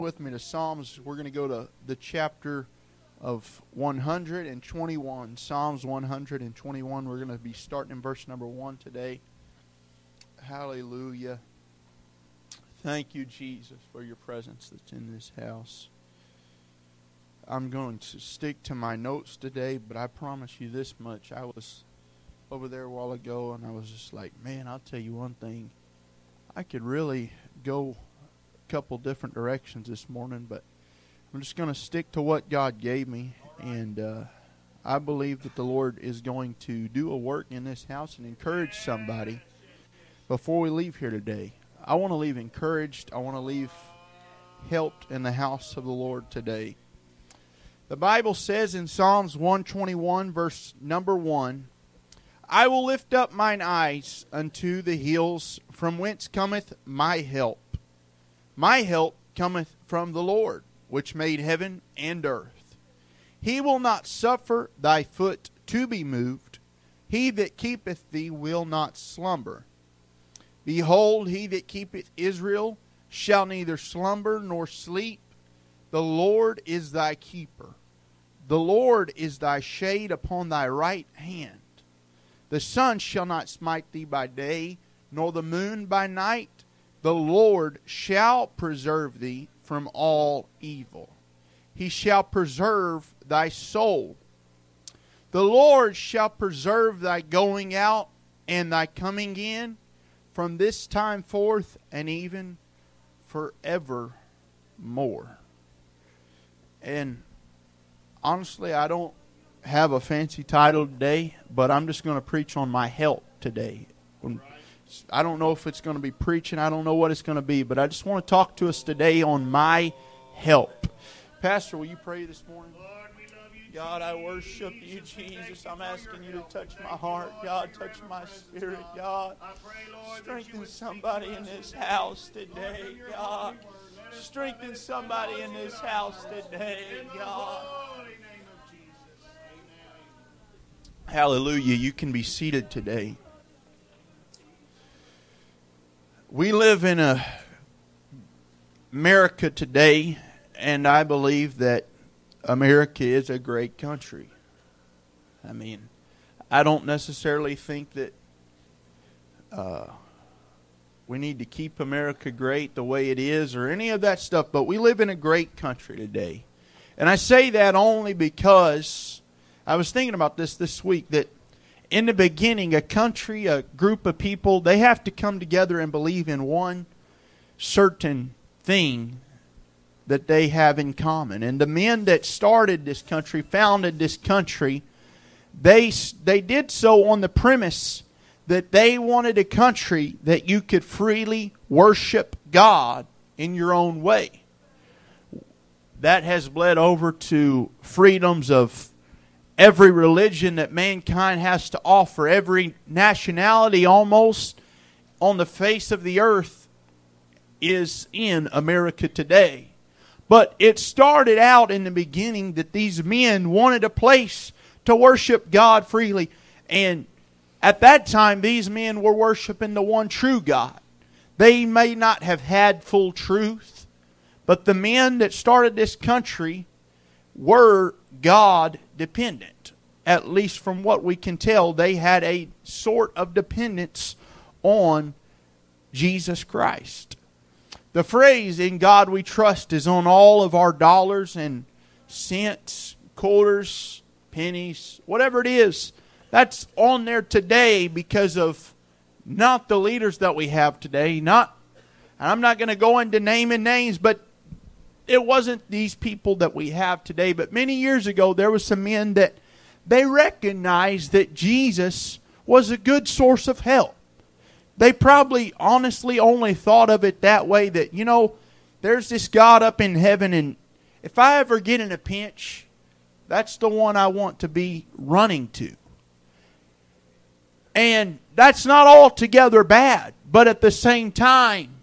With me to Psalms. We're going to go to the chapter of 121. Psalms 121. We're going to be starting in verse number 1 today. Hallelujah. Thank you, Jesus, for your presence that's in this house. I'm going to stick to my notes today, but I promise you this much. I was over there a while ago, and I was just like, man, I'll tell you one thing. I could really go couple different directions this morning, but I'm just going to stick to what God gave me, and I believe that the Lord is going to do a work in this house and encourage somebody before we leave here today. I want to leave encouraged. I want to leave helped in the house of the Lord today. The Bible says in Psalms 121 verse number 1, I will lift up mine eyes unto the hills, from whence cometh my help. My help cometh from the Lord, which made heaven and earth. He will not suffer thy foot to be moved. He that keepeth thee will not slumber. Behold, he that keepeth Israel shall neither slumber nor sleep. The Lord is thy keeper. The Lord is thy shade upon thy right hand. The sun shall not smite thee by day, nor the moon by night. The Lord shall preserve thee from all evil. He shall preserve thy soul. The Lord shall preserve thy going out and thy coming in from this time forth and even forevermore. And honestly, I don't have a fancy title today, but I'm just going to preach on my help today. I don't know if it's going to be preaching. I don't know what it's going to be, but I just want to talk to us today on my help. Pastor, will you pray this morning? Lord, we love you, God, I worship you, Jesus. I'm asking you to touch my heart. God, touch my spirit. God, I pray, Lord, strengthen somebody in this house today. God, strengthen somebody in this house today. God. holy name of Jesus. Amen. Hallelujah. You can be seated today. We live in America today, and I believe that America is a great country. I mean, I don't necessarily think that we need to keep America great the way it is or any of that stuff, but we live in a great country today. And I say that only because I was thinking about this week, that in the beginning, a country, a group of people, they have to come together and believe in one certain thing that they have in common. And the men that started this country, founded this country, they did so on the premise that they wanted a country that you could freely worship God in your own way. That has bled over to freedoms of every religion that mankind has to offer, every nationality almost on the face of the earth is in America today. But it started out in the beginning that these men wanted a place to worship God freely. And at that time, these men were worshiping the one true God. They may not have had full truth, but the men that started this country were God dependent. At least from what we can tell, they had a sort of dependence on Jesus Christ. The phrase, "in God we trust," is on all of our dollars and cents, quarters, pennies, whatever it is. That's on there today because of not the leaders that we have today. And I'm not going to go into naming names, but it wasn't these people that we have today. But many years ago, there were some men that they recognized that Jesus was a good source of help. They probably honestly only thought of it that way, that, you know, there's this God up in heaven, and if I ever get in a pinch, that's the one I want to be running to. And that's not altogether bad, but at the same time,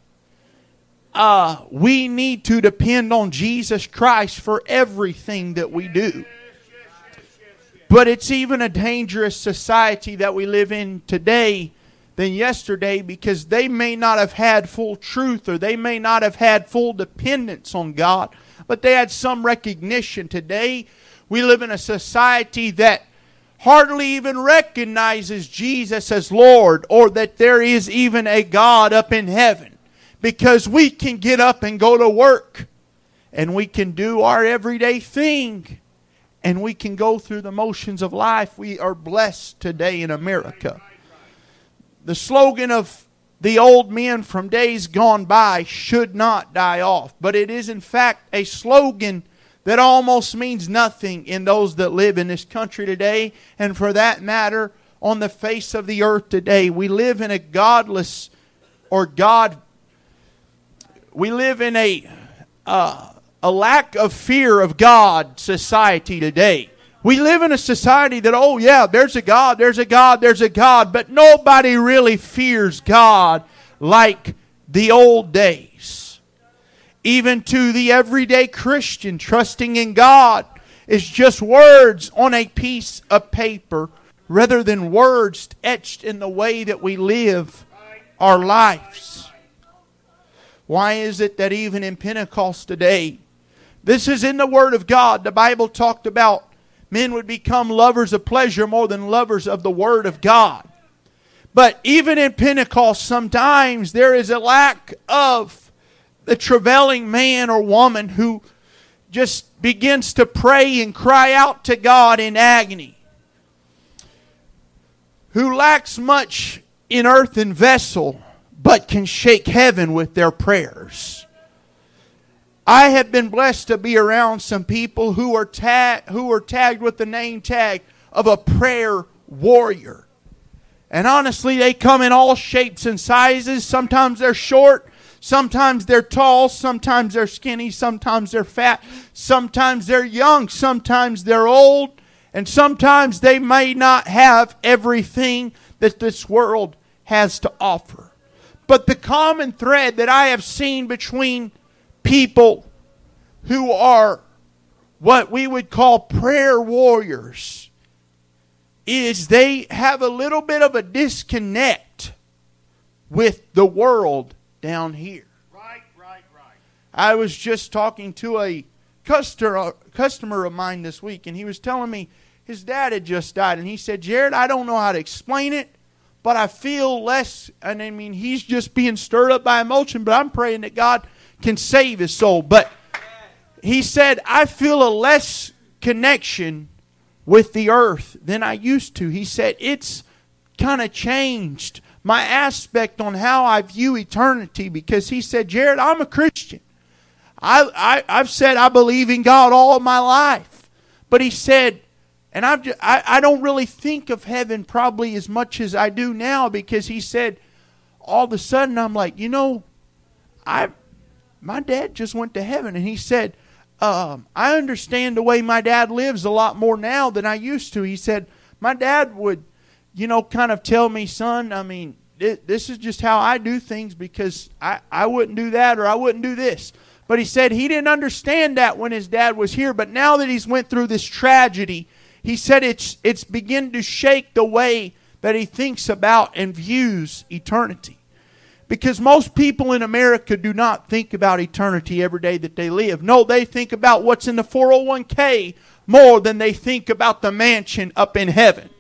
we need to depend on Jesus Christ for everything that we do. But it's even a dangerous society that we live in today than yesterday because they may not have had full truth or they may not have had full dependence on God, but they had some recognition. Today, we live in a society that hardly even recognizes Jesus as Lord or that there is even a God up in heaven, because we can get up and go to work and we can do our everyday thing and we can go through the motions of life. We are blessed today in America. The slogan of the old men from days gone by should not die off, but it is in fact a slogan that almost means nothing in those that live in this country today, and for that matter, on the face of the earth today. We live in a godless, we live in a lack of fear of God society today. We live in a society that, oh yeah, there's a God, there's a God, there's a God, but nobody really fears God like the old days. Even to the everyday Christian, trusting in God is just words on a piece of paper rather than words etched in the way that we live our lives. Why is it that even in Pentecost today, this is in the Word of God, the Bible talked about men would become lovers of pleasure more than lovers of the Word of God. But even in Pentecost, sometimes there is a lack of the travailing man or woman who just begins to pray and cry out to God in agony, who lacks much in earthen vessel, but can shake heaven with their prayers. I have been blessed to be around some people who are tagged with the name tag of a prayer warrior. And honestly, they come in all shapes and sizes. Sometimes they're short, sometimes they're tall, sometimes they're skinny, sometimes they're fat, sometimes they're young, sometimes they're old, and sometimes they may not have everything that this world has to offer. But the common thread that I have seen between people who are what we would call prayer warriors is they have a little bit of a disconnect with the world down here. Right. I was just talking to a customer of mine this week, and he was telling me his dad had just died, and he said, Jared, I don't know how to explain it, but I feel less, and I mean, he's just being stirred up by emotion, but I'm praying that God can save his soul. But he said, I feel a less connection with the earth than I used to. He said, it's kind of changed my aspect on how I view eternity, because he said, Jared, I'm a Christian. I've said I believe in God all of my life. But he said, and I don't really think of heaven probably as much as I do now, because he said, all of a sudden I'm like, my dad just went to heaven. And he said, I understand the way my dad lives a lot more now than I used to. He said, my dad would, kind of tell me, son, I mean, this is just how I do things, because I wouldn't do that or I wouldn't do this. But he said he didn't understand that when his dad was here. But now that he's went through this tragedy, he said it's begun to shake the way that he thinks about and views eternity. Because most people in America do not think about eternity every day that they live. No, they think about what's in the 401k more than they think about the mansion up in heaven.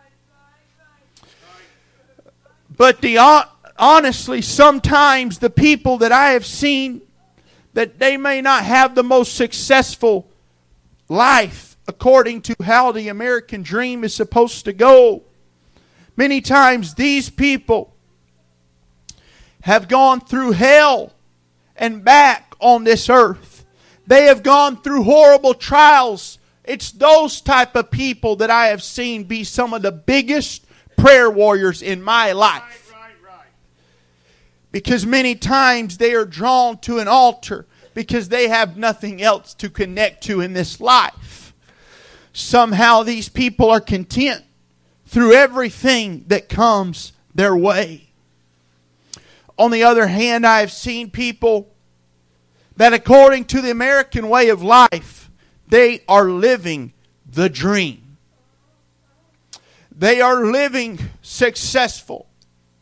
But honestly, sometimes the people that I have seen, that they may not have the most successful life according to how the American dream is supposed to go. Many times these people have gone through hell and back on this earth. They have gone through horrible trials. It's those type of people that I have seen be some of the biggest prayer warriors in my life. Right. Because many times they are drawn to an altar because they have nothing else to connect to in this life. Somehow these people are content through everything that comes their way. On the other hand, I have seen people that according to the American way of life, they are living the dream. They are living successful.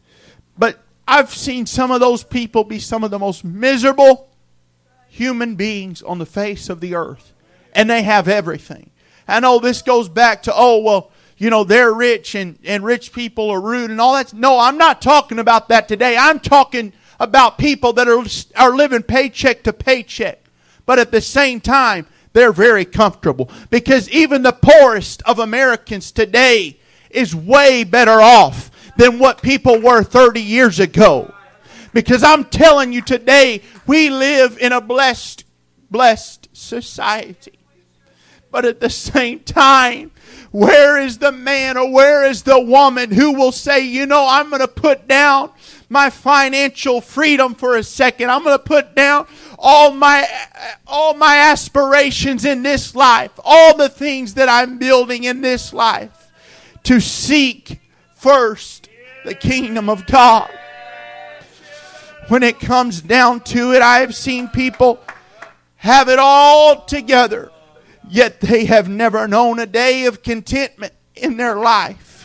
But I've seen some of those people be some of the most miserable human beings on the face of the earth. And they have everything. I know this goes back to, they're rich and rich people are rude and all that. No, I'm not talking about that today. I'm talking about people that are living paycheck to paycheck. But at the same time, they're very comfortable. Because even the poorest of Americans today is way better off than what people were 30 years ago. Because I'm telling you today, we live in a blessed society. But at the same time, where is the man or where is the woman who will say, I'm going to put down my financial freedom for a second. I'm going to put down all my aspirations in this life, all the things that I'm building in this life, to seek first the kingdom of God. When it comes down to it, I have seen people have it all together, yet they have never known a day of contentment in their life.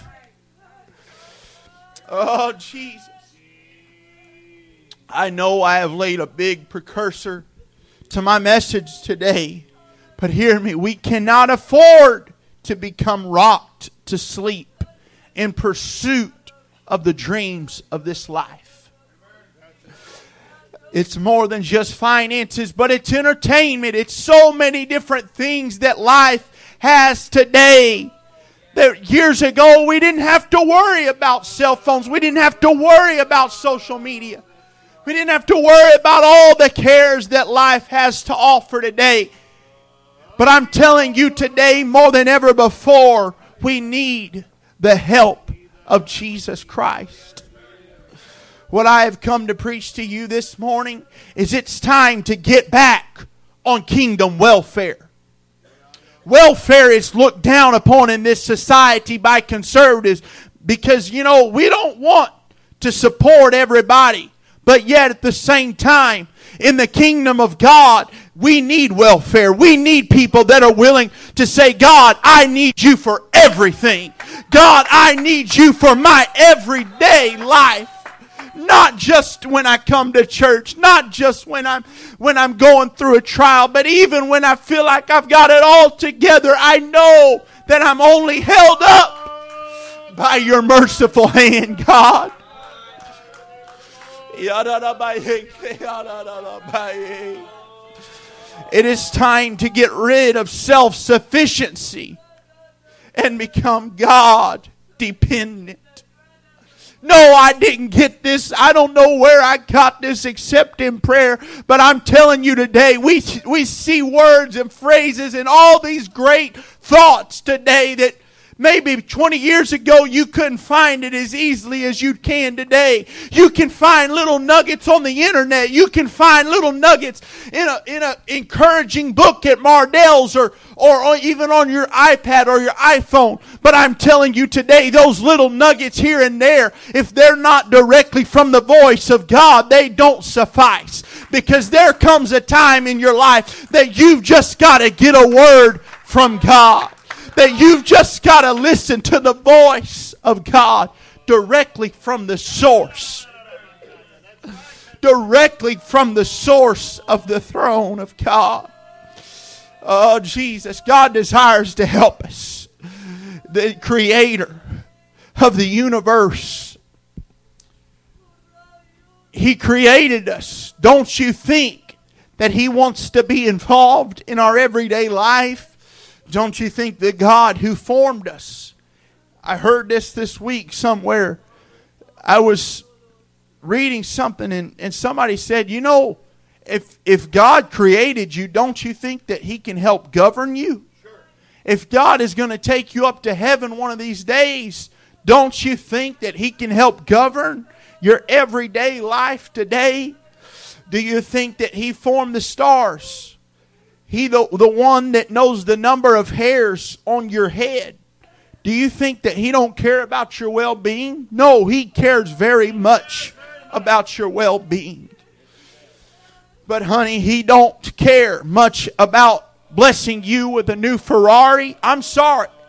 Oh, Jesus. I know I have laid a big precursor to my message today, but hear me, we cannot afford to become rocked to sleep in pursuit of the dreams of this life. It's more than just finances, but it's entertainment. It's so many different things that life has today. That years ago, we didn't have to worry about cell phones. We didn't have to worry about social media. We didn't have to worry about all the cares that life has to offer today. But I'm telling you today, more than ever before, we need the help of Jesus Christ. What I have come to preach to you this morning is it's time to get back on kingdom welfare. Welfare is looked down upon in this society by conservatives because, we don't want to support everybody. But yet at the same time, in the kingdom of God, we need welfare. We need people that are willing to say, God, I need you for everything. God, I need you for my everyday life. Not just when I come to church, not just when I'm going through a trial, but even when I feel like I've got it all together, I know that I'm only held up by your merciful hand, God. It is time to get rid of self-sufficiency and become God dependent. No, I didn't get this. I don't know where I got this except in prayer. But I'm telling you today, we see words and phrases and all these great thoughts today that maybe 20 years ago you couldn't find it as easily as you can today. You can find little nuggets on the internet. You can find little nuggets in a encouraging book at Mardell's or even on your iPad or your iPhone. But I'm telling you today, those little nuggets here and there, if they're not directly from the voice of God, they don't suffice. Because there comes a time in your life that you've just got to get a word from God. That you've just got to listen to the voice of God directly from the source. Directly from the source of the throne of God. Oh, Jesus, God desires to help us. The creator of the universe. He created us. Don't you think that He wants to be involved in our everyday life? Don't you think the God who formed us? I heard this week somewhere. I was reading something and somebody said, if God created you, don't you think that He can help govern you? Sure. If God is going to take you up to heaven one of these days, don't you think that He can help govern your everyday life today? Do you think that He formed the stars? He the one that knows the number of hairs on your head. Do you think that He don't care about your well-being? No, He cares very much about your well-being. But honey, He don't care much about blessing you with a new Ferrari. I'm sorry.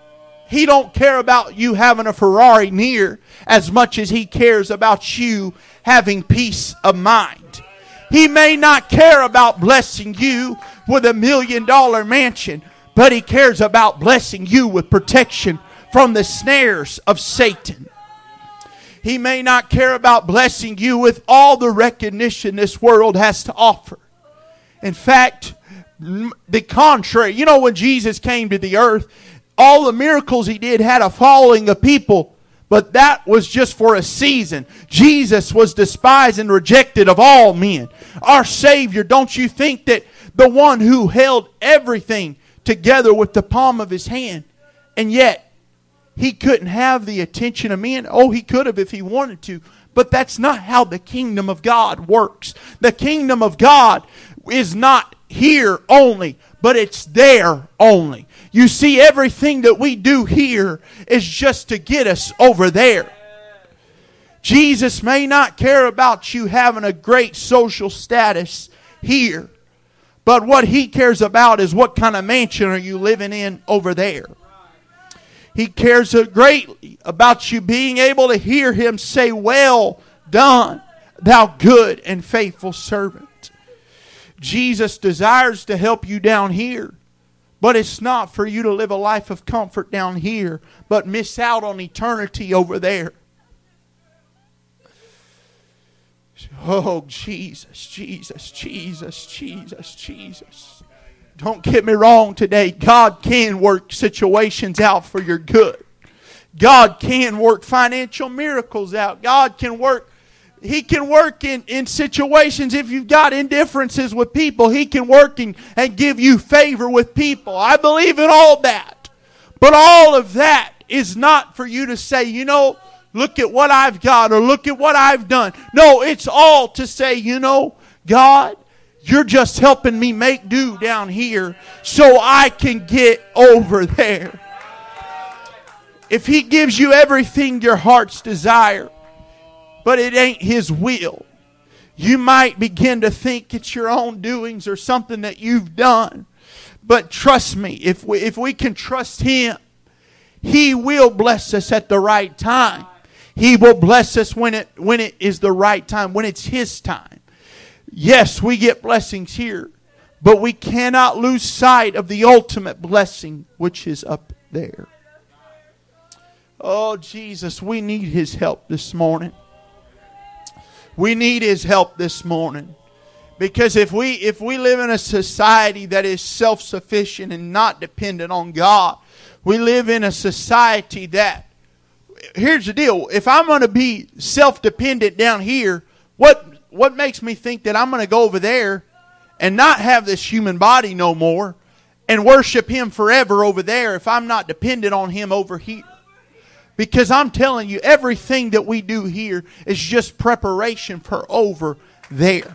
He don't care about you having a Ferrari near as much as He cares about you having peace of mind. He may not care about blessing you with $1 million mansion, but He cares about blessing you with protection from the snares of Satan. He may not care about blessing you with all the recognition this world has to offer. In fact, the contrary. You know, when Jesus came to the earth, all the miracles He did had a following of people, but that was just for a season. Jesus was despised and rejected of all men. Our Savior, don't you think that the one who held everything together with the palm of His hand, and yet He couldn't have the attention of men? Oh, He could have if He wanted to, but that's not how the kingdom of God works. The kingdom of God is not here only, but it's there only. You see, everything that we do here is just to get us over there. Jesus may not care about you having a great social status here, but what He cares about is what kind of mansion are you living in over there. He cares greatly about you being able to hear Him say, "Well done, thou good and faithful servant." Jesus desires to help you down here, but it's not for you to live a life of comfort down here, but miss out on eternity over there. Oh, Jesus, Jesus, Jesus, Jesus, Jesus. Don't get me wrong today. God can work situations out for your good. God can work financial miracles out. God can work. He can work in situations. If you've got indifferences with people, He can work and give you favor with people. I believe in all that. But all of that is not for you to say, you know, look at what I've got or look at what I've done. No, it's all to say, you know, God, You're just helping me make do down here so I can get over there. If He gives you everything your heart's desire, but it ain't His will, you might begin to think it's your own doings or something that you've done. But trust me, if we can trust Him, He will bless us at the right time. He will bless us when it is the right time, when it's His time. Yes, we get blessings here, but we cannot lose sight of the ultimate blessing which is up there. Oh, Jesus, we need His help this morning. We need His help this morning. Because if we live in a society that is self-sufficient and not dependent on God, we live in a society that, here's the deal, if I'm going to be self-dependent down here, what makes me think that I'm going to go over there and not have this human body no more and worship Him forever over there if I'm not dependent on Him over here? Because I'm telling you, everything that we do here is just preparation for over there.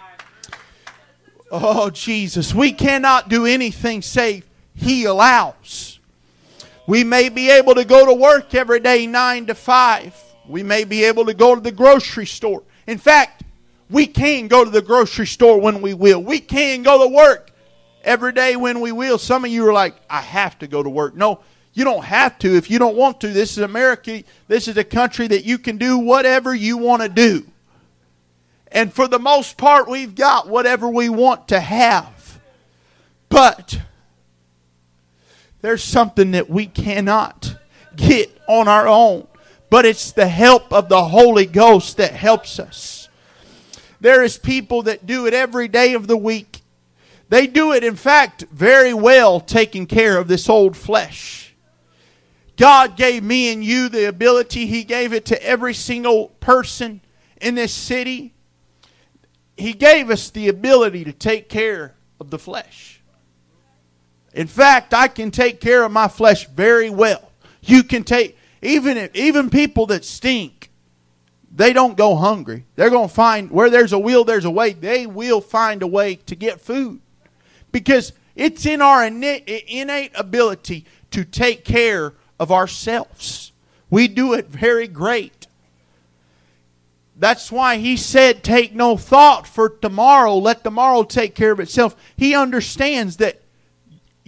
Oh, Jesus, we cannot do anything save He allows. We may be able to go to work every day 9 to 5. We may be able to go to the grocery store. In fact, we can go to the grocery store when we will. We can go to work every day when we will. Some of you are like, I have to go to work. No, you don't have to if you don't want to. This is America. This is a country that you can do whatever you want to do. And for the most part, we've got whatever we want to have. But there's something that we cannot get on our own. But it's the help of the Holy Ghost that helps us. There is people that do it every day of the week. They do it, in fact, very well, taking care of this old flesh. God gave me and you the ability. He gave it to every single person in this city. He gave us the ability to take care of the flesh. In fact, I can take care of my flesh very well. You can take, even people that stink, they don't go hungry. They're going to find, where there's a will, there's a way. They will find a way to get food. Because it's in our innate ability to take care of ourselves. We do it very great. That's why He said, take no thought for tomorrow. Let tomorrow take care of itself. He understands that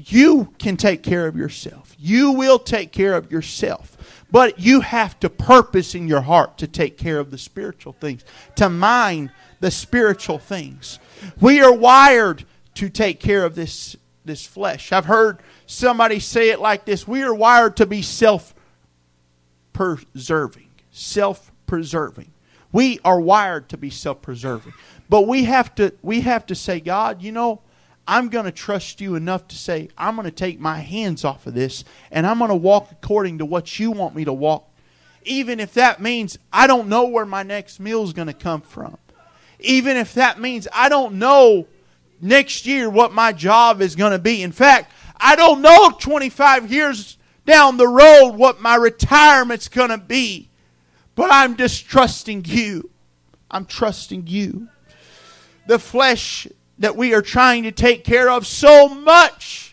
you can take care of yourself. You will take care of yourself. But you have to purpose in your heart to take care of the spiritual things, to mind the spiritual things. We are wired to take care of this flesh. I've heard somebody say it like this: we are wired to be self-preserving. Self-preserving. We are wired to be self-preserving. But we have to say, God, you know, I'm going to trust you enough to say, I'm going to take my hands off of this and I'm going to walk according to what you want me to walk. Even if that means I don't know where my next meal is going to come from. Even if that means I don't know next year what my job is going to be. In fact, I don't know 25 years down the road what my retirement's going to be. But I'm just trusting you. I'm trusting you. The flesh that we are trying to take care of so much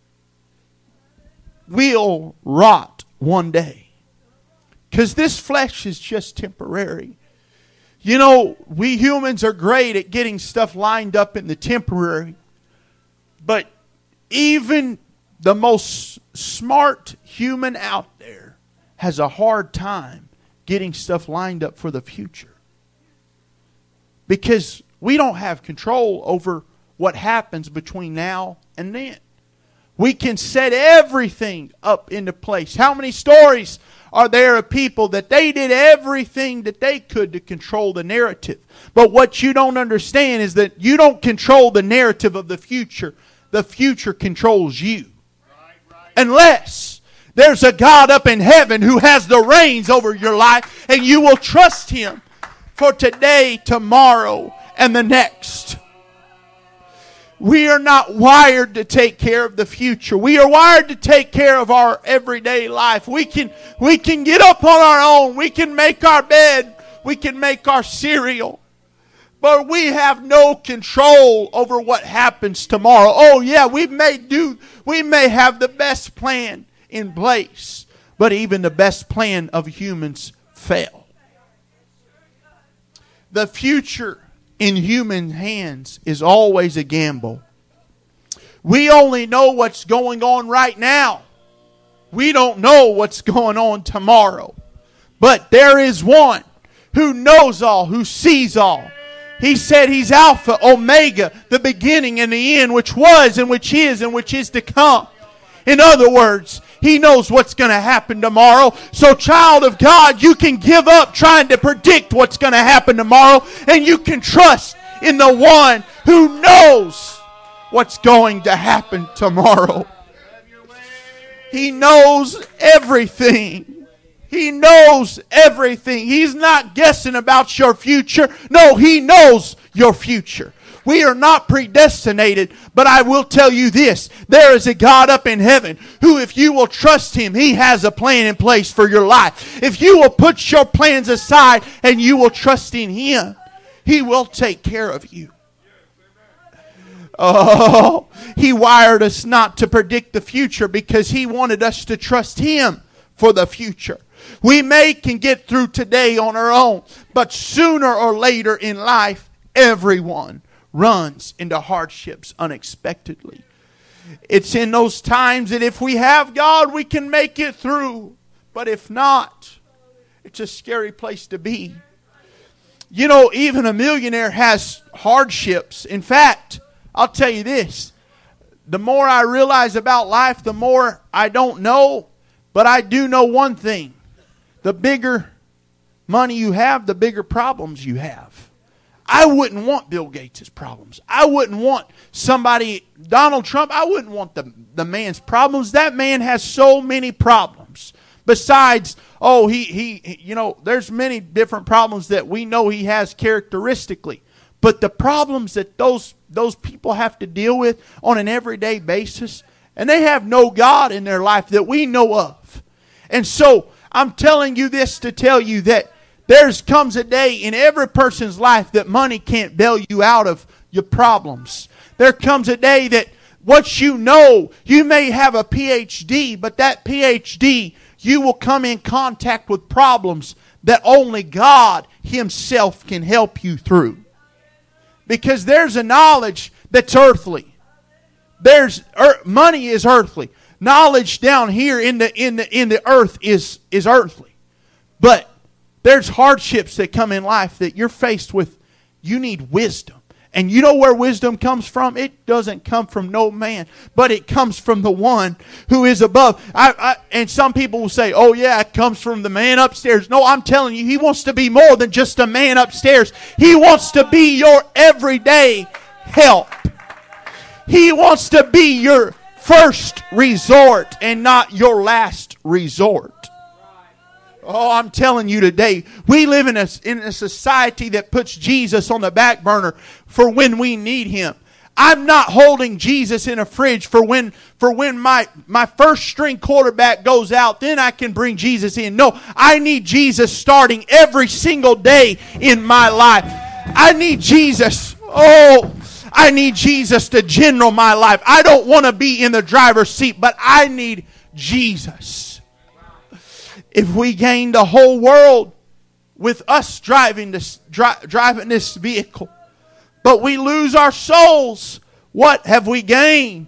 will rot one day. Because this flesh is just temporary. You know, we humans are great at getting stuff lined up in the temporary. But even the most smart human out there has a hard time getting stuff lined up for the future. Because we don't have control over what happens between now and then. We can set everything up into place. How many stories are there of people that they did everything that they could to control the narrative? But what you don't understand is that you don't control the narrative of the future. The future controls you. Unless there's a God up in heaven who has the reins over your life and you will trust Him for today, tomorrow, and the next. We are not wired to take care of the future. We are wired to take care of our everyday life. We can get up on our own. We can make our bed. We can make our cereal. But we have no control over what happens tomorrow. Oh yeah, we may have the best plan in place, but even the best plan of humans fail. The future in human hands is always a gamble. We only know what's going on right now. We don't know what's going on tomorrow. But there is one who knows all, who sees all. He said He's Alpha, Omega, the beginning and the end, which was and which is to come. In other words, He knows what's going to happen tomorrow. So child of God, you can give up trying to predict what's going to happen tomorrow, and you can trust in the one who knows what's going to happen tomorrow. He knows everything. He knows everything. He's not guessing about your future. No, He knows your future. We are not predestinated, but I will tell you this. There is a God up in heaven who, if you will trust Him, He has a plan in place for your life. If you will put your plans aside and you will trust in Him, He will take care of you. Oh, He wired us not to predict the future because He wanted us to trust Him for the future. We can get through today on our own, but sooner or later in life, everyone runs into hardships unexpectedly. It's in those times that if we have God, we can make it through. But if not, it's a scary place to be. You know, even a millionaire has hardships. In fact, I'll tell you this. The more I realize about life, the more I don't know. But I do know one thing. The bigger money you have, the bigger problems you have. I wouldn't want Bill Gates' problems. I wouldn't want Donald Trump, I wouldn't want the man's problems. That man has so many problems. Besides, there's many different problems that we know he has characteristically. But the problems that those people have to deal with on an everyday basis, and they have no God in their life that we know of. And so, I'm telling you this to tell you that there comes a day in every person's life that money can't bail you out of your problems. There comes a day that what you know, you may have a PhD, but that PhD, you will come in contact with problems that only God Himself can help you through. Because there's a knowledge that's earthly. Money is earthly. Knowledge down here in the earth is earthly. But there's hardships that come in life that you're faced with. You need wisdom. And you know where wisdom comes from? It doesn't come from no man, but it comes from the one who is above. And some people will say, oh yeah, it comes from the man upstairs. No, I'm telling you, He wants to be more than just a man upstairs. He wants to be your everyday help. He wants to be your first resort and not your last resort. Oh, I'm telling you today, we live in a society that puts Jesus on the back burner for when we need Him. I'm not holding Jesus in a fridge for when my first string quarterback goes out, then I can bring Jesus in. No, I need Jesus starting every single day in my life. I need Jesus. Oh, I need Jesus to general my life. I don't want to be in the driver's seat, but I need Jesus. If we gain the whole world with us driving this vehicle, but we lose our souls, what have we gained?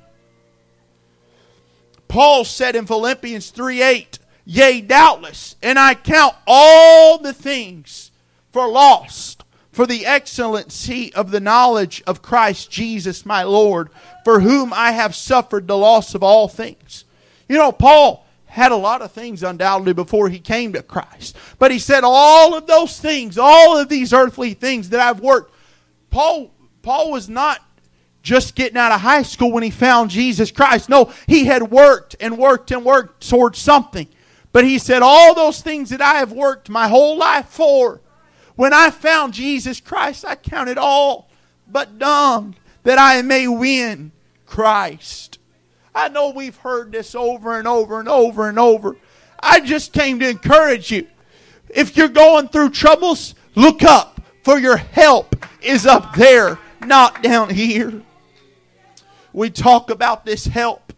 Paul said in Philippians 3:8, yea, doubtless, and I count all the things for lost, for the excellency of the knowledge of Christ Jesus my Lord, for whom I have suffered the loss of all things. You know, Paul had a lot of things undoubtedly before he came to Christ. But he said all of those things, all of these earthly things that I've worked. Paul was not just getting out of high school when he found Jesus Christ. No, he had worked and worked and worked towards something. But he said all those things that I have worked my whole life for, when I found Jesus Christ, I counted all but dung that I may win Christ. I know we've heard this over and over and over and over. I just came to encourage you. If you're going through troubles, look up, for your help is up there, not down here. We talk about this help.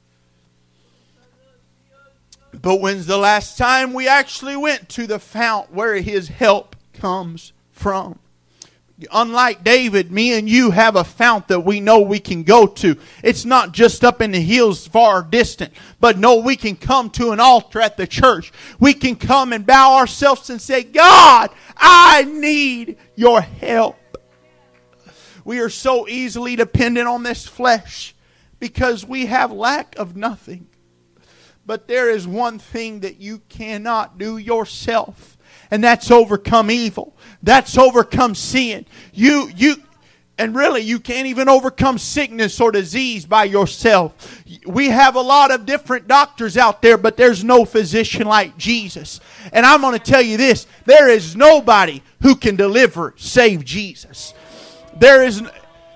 But when's the last time we actually went to the fount where His help comes from? Unlike David, me and you have a fount that we know we can go to. It's not just up in the hills far distant. But no, we can come to an altar at the church. We can come and bow ourselves and say, God, I need your help. We are so easily dependent on this flesh because we have lack of nothing. But there is one thing that you cannot do yourself. And that's overcome evil. That's overcome sin. And really, you can't even overcome sickness or disease by yourself. We have a lot of different doctors out there, but there's no physician like Jesus. And I'm going to tell you this. There is nobody who can deliver save Jesus. There is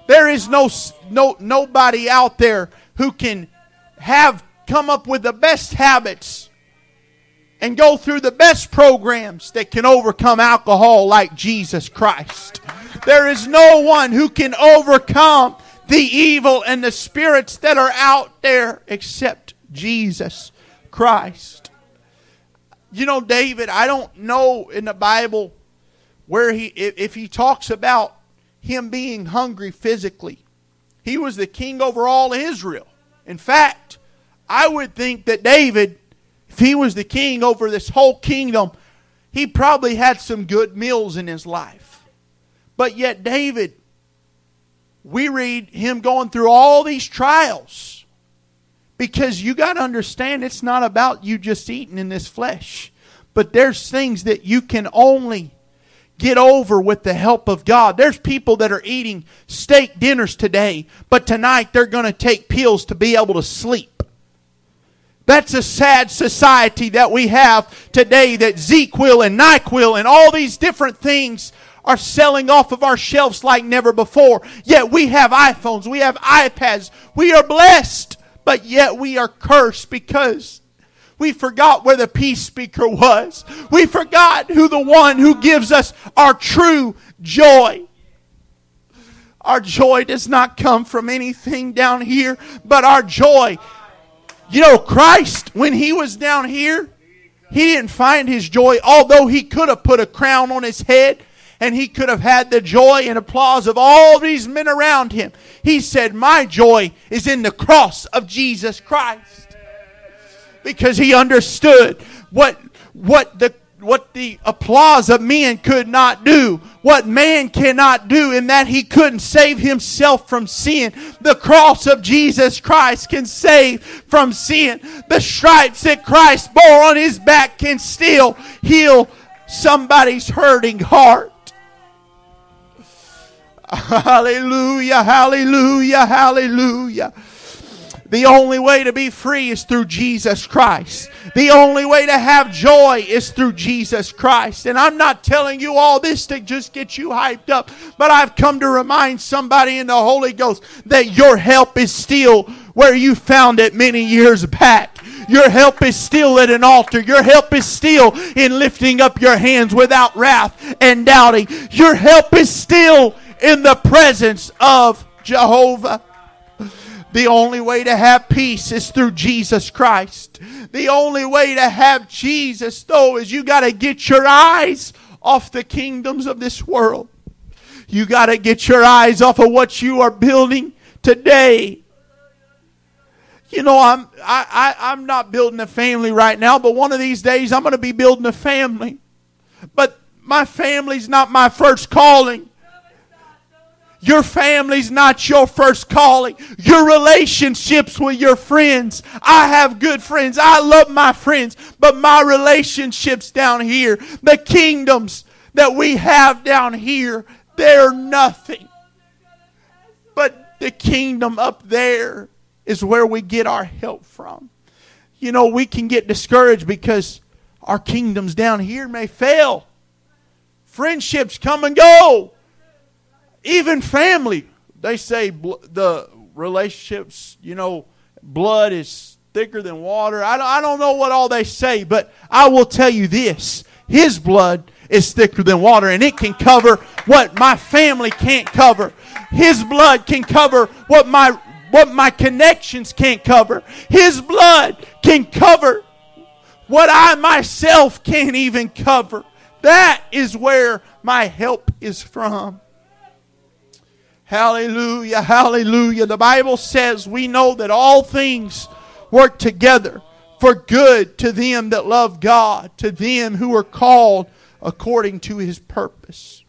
nobody out there who can come up with the best habits and go through the best programs that can overcome alcohol like Jesus Christ. There is no one who can overcome the evil and the spirits that are out there except Jesus Christ. You know, David, I don't know in the Bible where if he talks about him being hungry physically. He was the king over all Israel. In fact, I would think that David, if he was the king over this whole kingdom, he probably had some good meals in his life. But yet David, we read him going through all these trials. Because you got to understand, it's not about you just eating in this flesh. But there's things that you can only get over with the help of God. There's people that are eating steak dinners today, but tonight they're going to take pills to be able to sleep. That's a sad society that we have today, that ZzzQuil and NyQuil and all these different things are selling off of our shelves like never before. Yet we have iPhones, we have iPads, we are blessed, but yet we are cursed because we forgot where the peace speaker was. We forgot who the one who gives us our true joy. Our joy does not come from anything down here, but our joy. You know, Christ, when He was down here, He didn't find His joy, although He could have put a crown on His head and he could have had the joy and applause of all these men around him. He said, my joy is in the cross of Jesus Christ. Because he understood what the applause of men could not do, what man cannot do, in that he couldn't save himself from sin. The cross of Jesus Christ can save from sin. The stripes that Christ bore on his back can still heal somebody's hurting heart. Hallelujah, hallelujah, hallelujah. The only way to be free is through Jesus Christ. The only way to have joy is through Jesus Christ. And I'm not telling you all this to just get you hyped up, but I've come to remind somebody in the Holy Ghost that your help is still where you found it many years back. Your help is still at an altar. Your help is still in lifting up your hands without wrath and doubting. Your help is still in the presence of Jehovah. The only way to have peace is through Jesus Christ. The only way to have Jesus, though, is you got to get your eyes off the kingdoms of this world. You got to get your eyes off of what you are building today. You know, I'm not building a family right now, but one of these days I'm going to be building a family. But my family's not my first calling. Your family's not your first calling. Your relationships with your friends. I have good friends. I love my friends. But my relationships down here, the kingdoms that we have down here, they're nothing. But the kingdom up there is where we get our help from. You know, we can get discouraged because our kingdoms down here may fail. Friendships come and go. Even family, they say the relationships, you know, blood is thicker than water. I don't know what all they say, but I will tell you this. His blood is thicker than water, and it can cover what my family can't cover. His blood can cover what my connections can't cover. His blood can cover what I myself can't even cover. That is where my help is from. Hallelujah, hallelujah. The Bible says we know that all things work together for good to them that love God, to them who are called according to His purpose.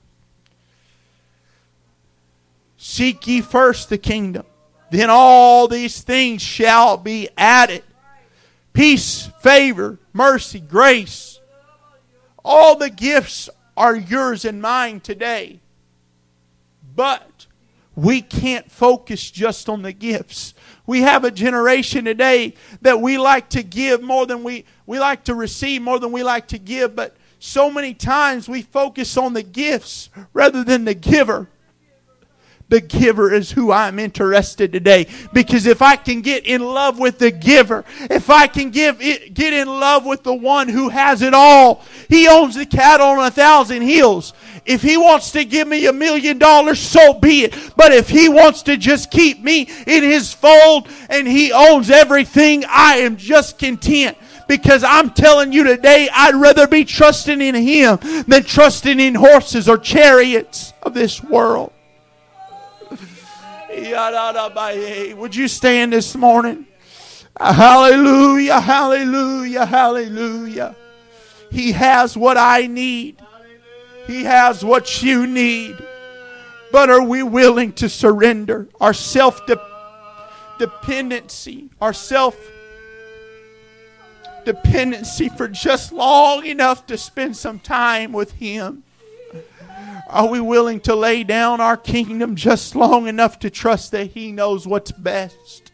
Seek ye first the kingdom, then all these things shall be added. Peace, favor, mercy, grace. All the gifts are yours and mine today. But we can't focus just on the gifts. We have a generation today that we like to give more than we like to receive more than we like to give. But so many times we focus on the gifts rather than the giver. The giver is who I'm interested today. Because if I can get in love with the giver, if I can get in love with the one who has it all, He owns the cattle on 1,000 hills. If He wants to give me $1 million, so be it. But if He wants to just keep me in His fold and He owns everything, I am just content. Because I'm telling you today, I'd rather be trusting in Him than trusting in horses or chariots of this world. Would you stand this morning? Hallelujah, hallelujah, hallelujah. He has what I need. He has what you need. But are we willing to surrender our self-dependency, our self-dependency for just long enough to spend some time with Him? Are we willing to lay down our kingdom just long enough to trust that He knows what's best?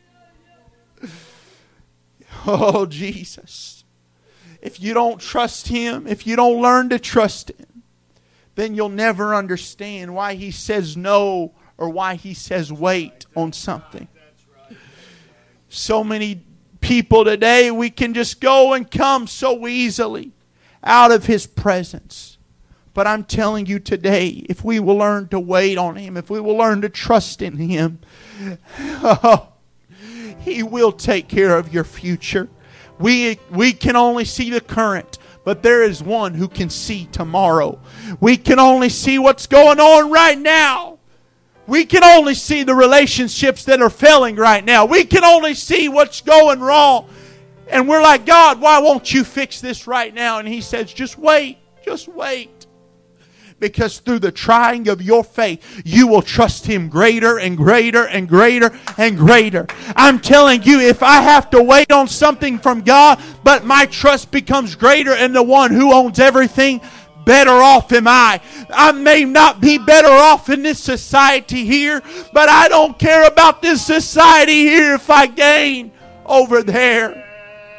Oh, Jesus. If you don't trust Him, if you don't learn to trust Him, then you'll never understand why He says no or why He says wait on something. So many people today, we can just go and come so easily out of His presence. But I'm telling you today, if we will learn to wait on Him, if we will learn to trust in Him, He will take care of your future. We can only see the current, but there is one who can see tomorrow. We can only see what's going on right now. We can only see the relationships that are failing right now. We can only see what's going wrong. And we're like, God, why won't you fix this right now? And He says, just wait. Just wait. Because through the trying of your faith, you will trust Him greater and greater and greater and greater. I'm telling you, if I have to wait on something from God, but my trust becomes greater in the one who owns everything, better off am I. I may not be better off in this society here, but I don't care about this society here if I gain over there.